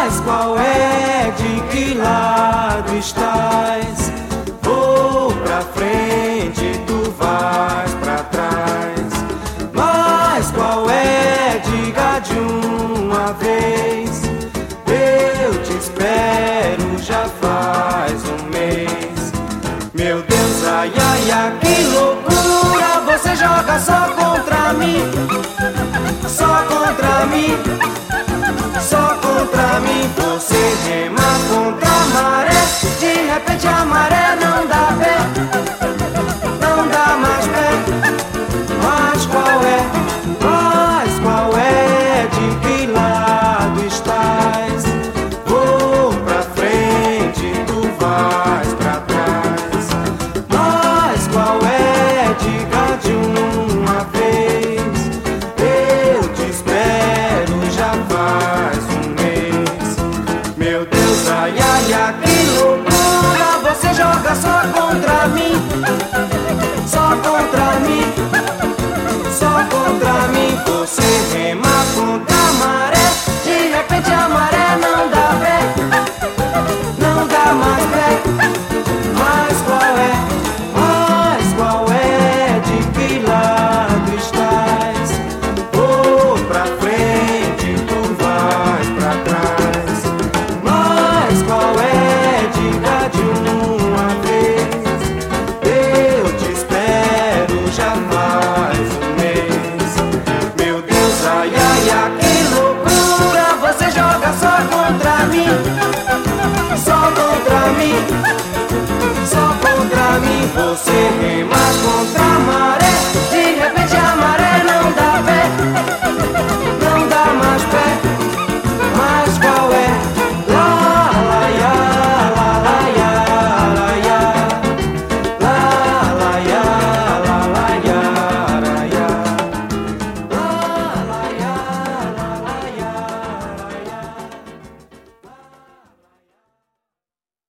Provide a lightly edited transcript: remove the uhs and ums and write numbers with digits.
Mas qual é, de que lado estás? Vou pra frente, tu vais pra trás. Mas qual é, diga de uma vez. Eu te espero já faz um mês. Meu Deus, ai, ai, ai, que loucura. Você joga só contra mim.